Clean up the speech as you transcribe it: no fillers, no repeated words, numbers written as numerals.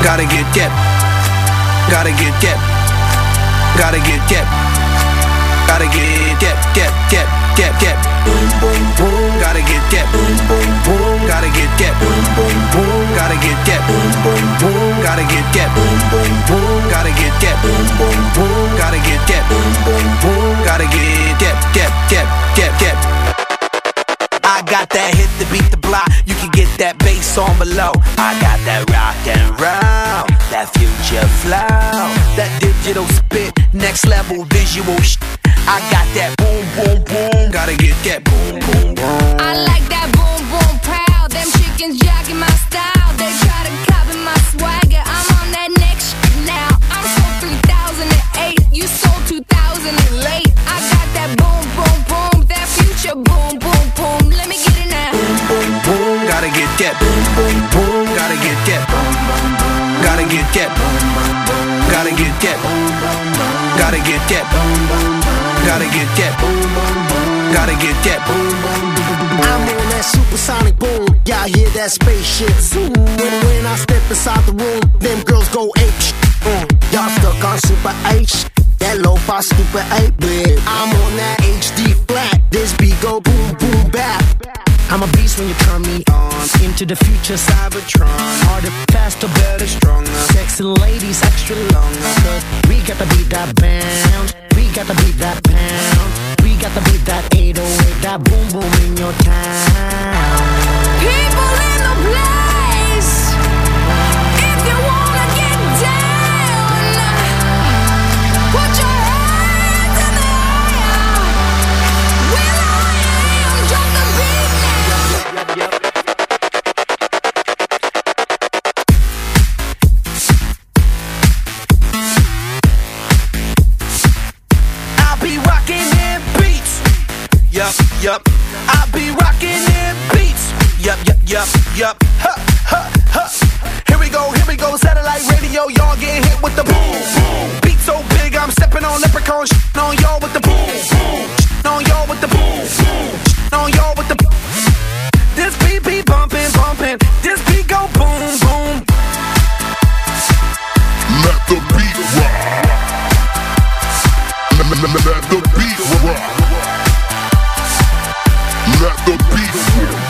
Gotta get, gotta get, gotta get, gotta get, boom, boom, boom. Gotta get, boom, boom, boom. Gotta get, boom, boom, boom. Gotta get, boom, boom, boom. Gotta get, boom, boom, boom. Gotta get, boom, boom, boom. Gotta get, boom, boom, boom. Gotta get. I got that hit to beat the block. You can get that bass on below. I got that rock and roll, that future flow, that digital spit, next level visual I got that boom, boom, boom. Gotta get boom, boom, boom. I like that boom, boom, proud. Them chickens jacking my style. They try to copy my swagger. I'm on that next shit now. I'm sold 3008. You sold 2000 and late. I got that boom, boom, boom. That future boom, boom, boom. Let me get it now. Boom, boom, boom. Gotta get boom, boom, boom. Gotta get boom, boom, boom. Gotta get boom, boom, boom. Gotta get boom, boom, boom. Gotta get boom, boom, boom. Gotta get boom, boom, boom. Gotta get boom, boom, boom. I'm on that supersonic boom. Y'all hear that spaceship zoom. When I step inside the room, them girls go ape. Y'all stuck on super H. That lo-fi stupid 8-bit. I'm on that HD flat. This beat go boom, boom, bap. I'm a beast when you turn me on. Into the future, Cybertron. Harder, faster, better, stronger. Sexy ladies, extra longer. Cause we got to beat that bounce. We got to beat that pound. We got to beat that 808. That boom, boom in your town. People in the place. If you wanna get down, put your hands in the air. Will I am, drop the beat now. I'll be rocking in beats. Yup. I'll be rocking in beats. Yup. Here we go, satellite radio. Y'all getting hit with the boom, boom. Beat so big, I'm stepping on leprechaun. On y'all with the boom, boom. On y'all with the boom, boom. On y'all with the boom. This beat be bumping. This beat go boom, boom. Let the beat rock. Let the beat rock. Let the beat rock.